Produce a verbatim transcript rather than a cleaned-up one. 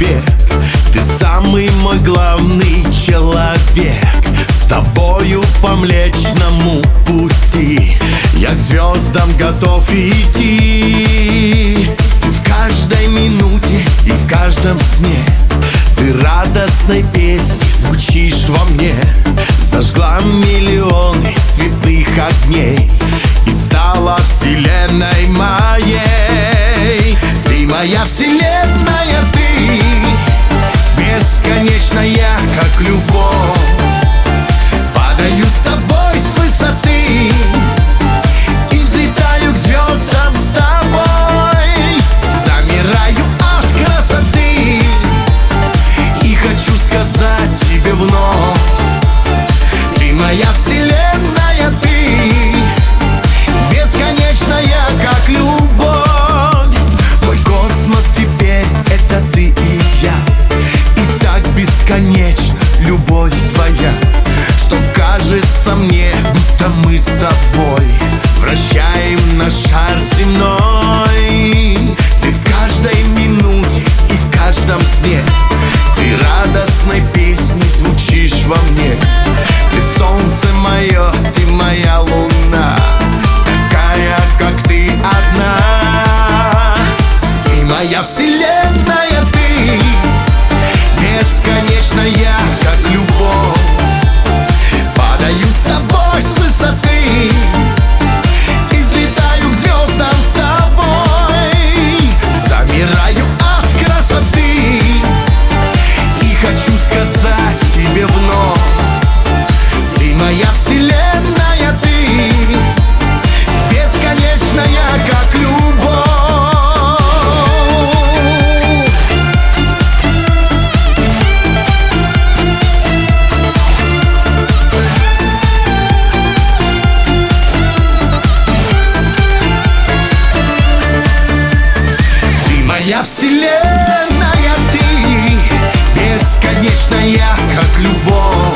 бег. Ты самый мой главный человек. С тобою по Млечному Пути я к звездам готов идти. Ты в каждой минуте и в каждом сне, ты радостной песней звучишь во мне. Зажгла миллионы цветных огней и стала вселенной моей. Ты моя вселенная, ты бесконечная, как любовь. Падаю с тобой с высоты и взлетаю к звездам с тобой. Замираю от красоты и хочу сказать тебе вновь: ты моя вселенная, ты бесконечная, как любовь. Мой космос теперь это ты и я, и так бесконечна любовь твоя, что кажется мне, будто мы с тобой вращаем наш шар земной. Ты в каждой минуте и в каждом сне, ты радостной песней звучишь во мне. Ты солнце мое, ты моя луна, такая, как ты одна. Ты моя вселенная, ты бесконечная, как любовь. Падаю с тобой с высоты и взлетаю к звездам с тобой. Замираю от красоты и хочу сказать тебе вновь: ты моя вселенная, ты бесконечная, как любовь. Моя вселенная, ты бесконечная, как любовь.